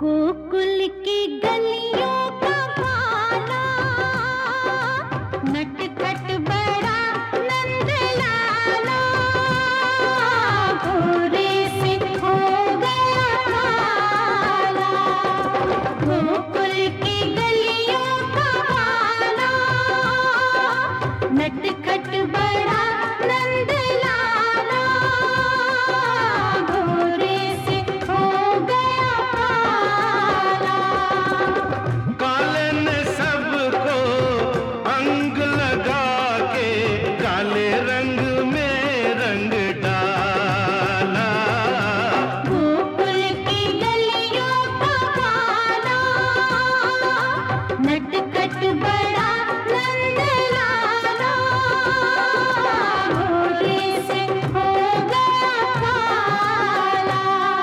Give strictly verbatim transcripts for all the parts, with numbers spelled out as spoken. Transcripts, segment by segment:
गोकुल की गलियों का भाला, नटखट बड़ा नंद लाला, घोड़े से हो गया काला। गोकुल की गलियों का भाला, नटखट बड़ा नंद लाला, घोड़े से हो गया काला। काले ने सबको अंग लगा के काले रंग में रंग डाला। गोकुल की गलियों का भाला, नटखट बड़ा नंद लाला, घोड़े से हो गया काला।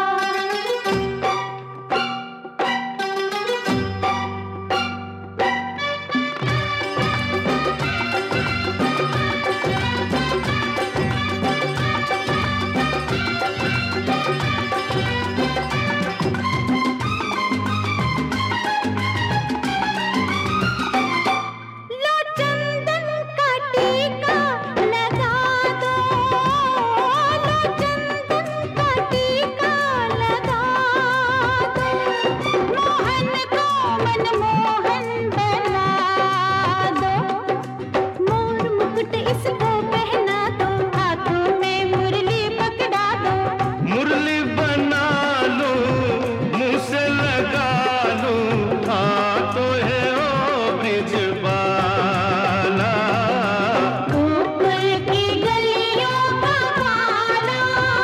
लो चंदन का टीका लगा दो, लो चंदन का टीका लगा दो, मोहन को मनमोहन बना दो, मोर मुकुट इसको पहना दो, हाथों में मुरली पकड़ा दो। मुरली बना लूं, मुंह से लगा लूं, हाथों है ओ ब्रिजबाला। गोकुल की गलियों का भाला,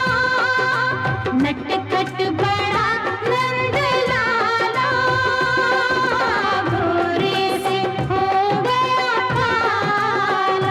नटखट बड़ा नंद लाला, घोड़े से हो गया काला।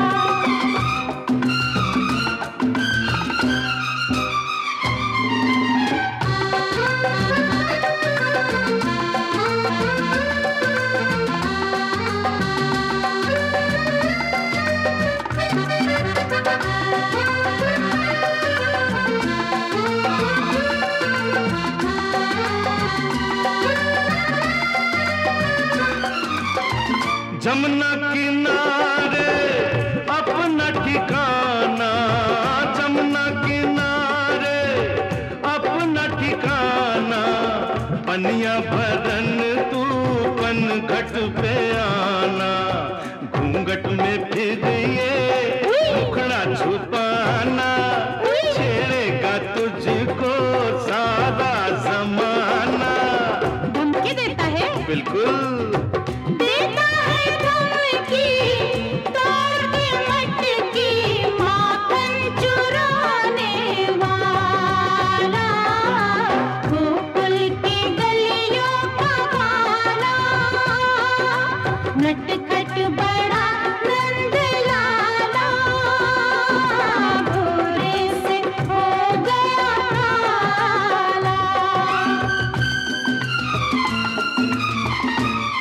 जमुना किनारे अपना ठिकाना, जमुना किनारे अपना ठिकाना, पनिया भरन तू पनघट पे आना, घूंघट में फिर ये मुखड़ा छुपाना, छेड़ेगा तुझको सारा जमाना। धमकी देता है, बिल्कुल देता है धमकी, तोड़ के मटकी, माखन चुराने वाला। गोकुल की गलियों का भाला, नटखट बड़ा नंद लाला, घोड़े से हो गया काला।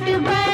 बड़ा